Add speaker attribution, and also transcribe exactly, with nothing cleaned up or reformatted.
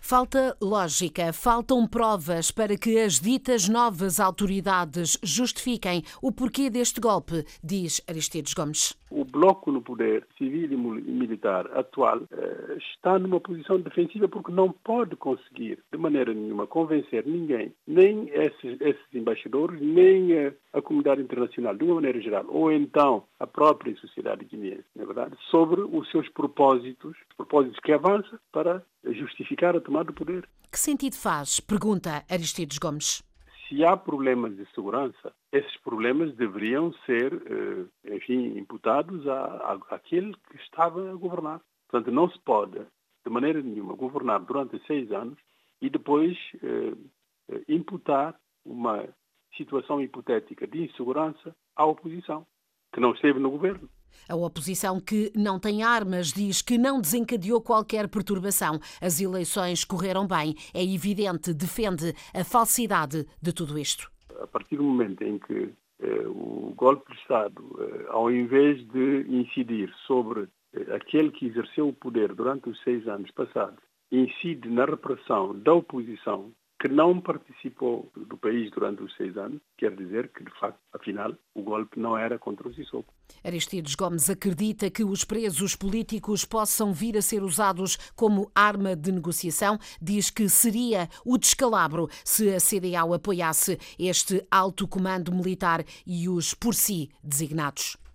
Speaker 1: Falta lógica, faltam provas para que as ditas novas autoridades justifiquem o porquê deste golpe, diz Aristides Gomes.
Speaker 2: O bloco no poder civil e militar atual eh, está numa posição defensiva porque não pode conseguir, de maneira nenhuma, convencer ninguém, nem esses, esses embaixadores, nem eh, a comunidade internacional, de uma maneira geral, ou então a própria sociedade guineense, na verdade, sobre os seus propósitos, propósitos que avançam para justificar a tomada do poder.
Speaker 1: Que sentido faz? Pergunta Aristides Gomes.
Speaker 2: Se há problemas de segurança, esses problemas deveriam ser, enfim, imputados à, àquele que estava a governar. Portanto, não se pode, de maneira nenhuma, governar durante seis anos e depois eh, imputar uma situação hipotética de insegurança à oposição, que não esteve no governo.
Speaker 1: A oposição, que não tem armas, diz que não desencadeou qualquer perturbação. As eleições correram bem. É evidente, defende a falsidade de tudo isto.
Speaker 2: A partir do momento em que eh, o golpe de Estado, eh, ao invés de incidir sobre eh, aquele que exerceu o poder durante os seis anos passados, incide na repressão da oposição, que não participou do país durante os seis anos, quer dizer que, de facto, afinal, o golpe não era contra o Sissoko.
Speaker 1: Aristides Gomes acredita que os presos políticos possam vir a ser usados como arma de negociação. Diz que seria o descalabro se a C D A O apoiasse este alto comando militar e os por si designados.